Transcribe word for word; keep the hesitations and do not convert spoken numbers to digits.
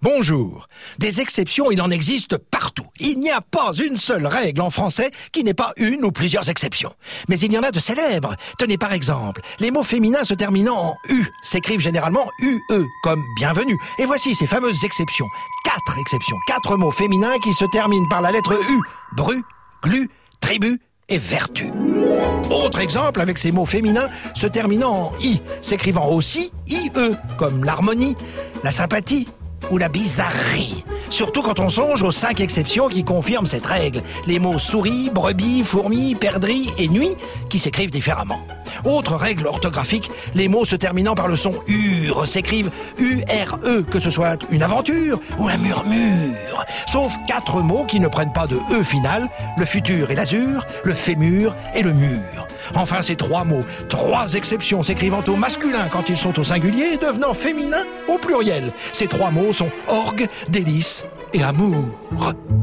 Bonjour. Des exceptions, il en existe partout. Il n'y a pas une seule règle en français qui n'ait pas une ou plusieurs exceptions. Mais il y en a de célèbres. Tenez par exemple, les mots féminins se terminant en U s'écrivent généralement U E, comme bienvenue. Et voici ces fameuses exceptions. Quatre exceptions, quatre mots féminins qui se terminent par la lettre U. Bru, glu, tribu et vertu. Autre exemple avec ces mots féminins se terminant en I, s'écrivant aussi I E, comme l'harmonie, la sympathie ou la bizarrerie. Surtout quand on songe aux cinq exceptions qui confirment cette règle. Les mots souris, brebis, fourmi, perdrix et nuit qui s'écrivent différemment. Autre règle orthographique, les mots se terminant par le son UR s'écrivent U R E, que ce soit une aventure ou un murmure. Sauf quatre mots qui ne prennent pas de E final, le futur et l'azur, le fémur et le mur. Enfin, ces trois mots, trois exceptions s'écrivant au masculin quand ils sont au singulier et devenant féminins au pluriel. Ces trois mots sont orgue, délice et amour.